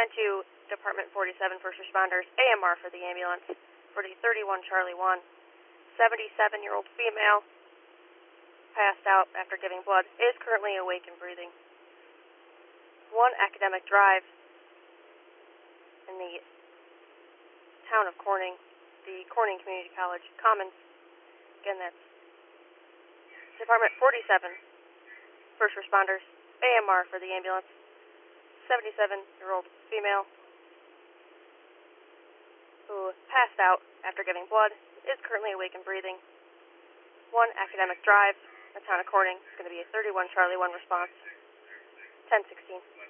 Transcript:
292, Department 47 First Responders, AMR for the ambulance, for the 31 Charlie 1. 77-year-old female, passed out after giving blood, is currently awake and breathing. 1 Academic Drive in the town of Corning, the Corning Community College Commons. Again, that's Department 47 First Responders, AMR for the ambulance. 77-year-old female who passed out after giving blood, is currently awake and breathing. 1 Academic Drive, the town of Corning. It's going to be a 31 Charlie 1 response. 1016.